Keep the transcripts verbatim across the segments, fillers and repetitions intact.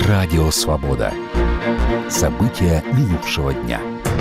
Радио «Свобода». События минувшего дня.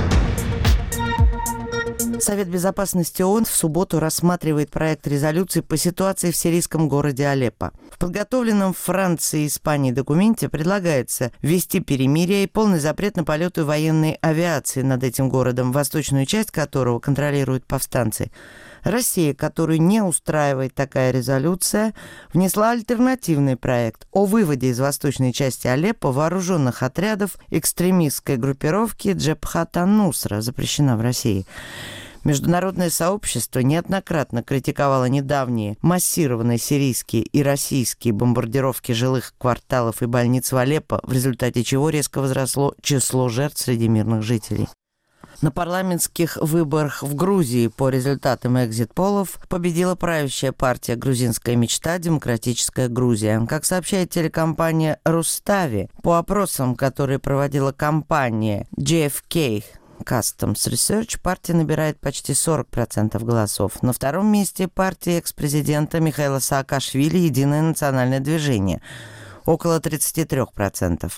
Совет безопасности ООН в субботу рассматривает проект резолюции по ситуации в сирийском городе Алеппо. В подготовленном Францией и Испанией документе предлагается ввести перемирие и полный запрет на полеты военной авиации над этим городом, восточную часть которого контролируют повстанцы. Россия, которую не устраивает такая резолюция, внесла альтернативный проект о выводе из восточной части Алеппо вооруженных отрядов экстремистской группировки Джебхат ан-Нусра, запрещена в России. Международное сообщество неоднократно критиковало недавние массированные сирийские и российские бомбардировки жилых кварталов и больниц в Алеппо, в результате чего резко возросло число жертв среди мирных жителей. На парламентских выборах в Грузии по результатам экзит-полов победила правящая партия «Грузинская мечта. Демократическая Грузия». Как сообщает телекомпания «Рустави», по опросам, которые проводила компания джей эф кей Customs Research, партия набирает почти сорок процентов голосов. На втором месте партия экс-президента Михаила Саакашвили «Единое национальное движение» – около тридцать три процента.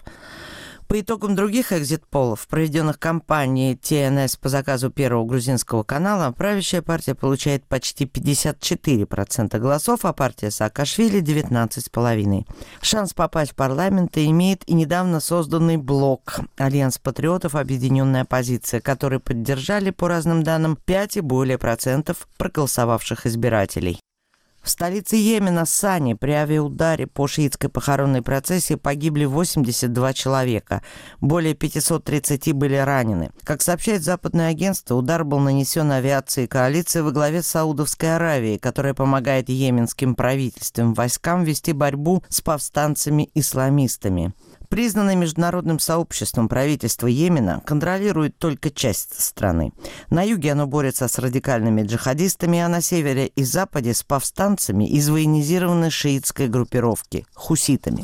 По итогам других экзит-полов, проведенных компанией ти эн эс по заказу Первого грузинского канала, правящая партия получает почти пятьдесят четыре процента голосов, а партия Саакашвили – девятнадцать целых пять десятых процента. Шанс попасть в парламент имеет и недавно созданный блок «Альянс патриотов. Объединенная оппозиция», который поддержали, по разным данным, пять и более процентов проголосовавших избирателей. В столице Йемена Сане при авиаударе по шиитской похоронной процессии погибли восемьдесят два человека. Более пятьсот тридцать были ранены. Как сообщает западное агентство, удар был нанесен авиацией коалиции во главе с Саудовской Аравией, которая помогает йеменским правительственным войскам вести борьбу с повстанцами-исламистами. Признанное международным сообществом правительство Йемена контролирует только часть страны. На юге оно борется с радикальными джихадистами, а на севере и западе с повстанцами из военизированной шиитской группировки – хуситами.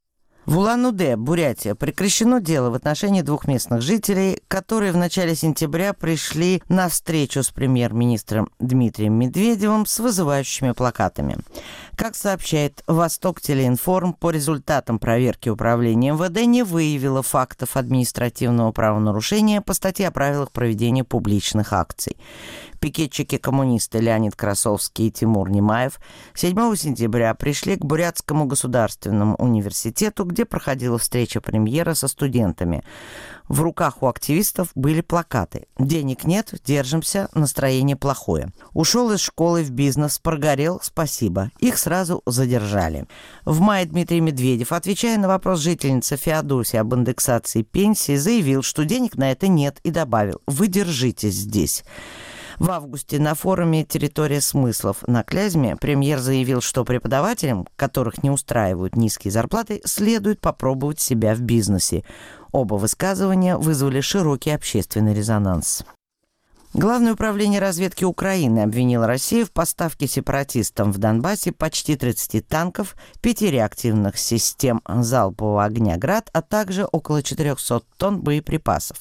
В Улан-Удэ, Бурятия, прекращено дело в отношении двух местных жителей, которые в начале сентября пришли на встречу с премьер-министром Дмитрием Медведевым с вызывающими плакатами. Как сообщает Восток-Телеинформ, по результатам проверки управления эм вэ дэ не выявило фактов административного правонарушения по статье о правилах проведения публичных акций. Пикетчики-коммунисты Леонид Красовский и Тимур Немаев седьмого сентября пришли к Бурятскому государственному университету, где проходила встреча премьера со студентами. В руках у активистов были плакаты: «Денег нет, держимся, настроение плохое». «Ушел из школы в бизнес, прогорел, спасибо». Их сразу задержали. В мае Дмитрий Медведев, отвечая на вопрос жительницы Феодосии об индексации пенсии, заявил, что денег на это нет, и добавил: «Вы держитесь здесь». В августе на форуме «Территория смыслов» на Клязьме премьер заявил, что преподавателям, которых не устраивают низкие зарплаты, следует попробовать себя в бизнесе. Оба высказывания вызвали широкий общественный резонанс. Главное управление разведки Украины обвинило Россию в поставке сепаратистам в Донбассе почти тридцати танков, пяти реактивных систем залпового огня «Град», а также около четырехсот тонн боеприпасов.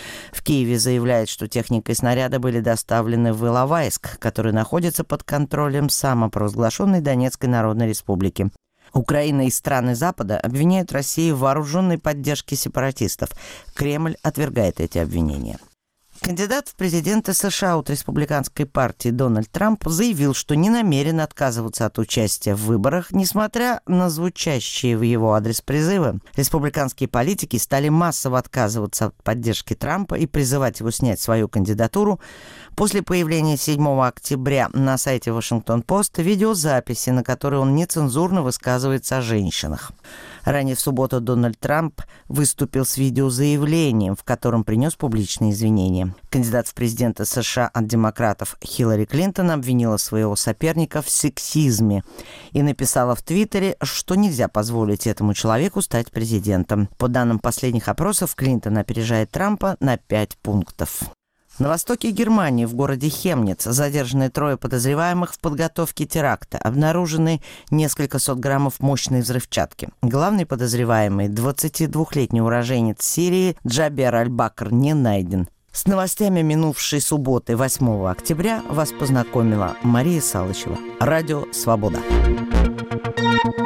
В Киеве заявляют, что техника и снаряды были доставлены в Иловайск, который находится под контролем самопровозглашенной Донецкой Народной Республики. Украина и страны Запада обвиняют Россию в вооруженной поддержке сепаратистов. Кремль отвергает эти обвинения. Кандидат в президенты США от республиканской партии Дональд Трамп заявил, что не намерен отказываться от участия в выборах, несмотря на звучащие в его адрес призывы. Республиканские политики стали массово отказываться от поддержки Трампа и призывать его снять свою кандидатуру после появления седьмого октября на сайте «Вашингтон-Пост» видеозаписи, на которой он нецензурно высказывается о женщинах. Ранее в субботу Дональд Трамп выступил с видеозаявлением, в котором принес публичные извинения. Кандидат в президенты США от демократов Хиллари Клинтон обвинила своего соперника в сексизме и написала в Твиттере, что нельзя позволить этому человеку стать президентом. По данным последних опросов, Клинтон опережает Трампа на пять пунктов. На востоке Германии, в городе Хемниц, задержаны трое подозреваемых в подготовке теракта. Обнаружены несколько сот граммов мощной взрывчатки. Главный подозреваемый, двадцатидвухлетний уроженец Сирии Джабер Аль-Бакр, не найден. С новостями минувшей субботы, восьмого октября, вас познакомила Мария Салычева. Радио «Свобода».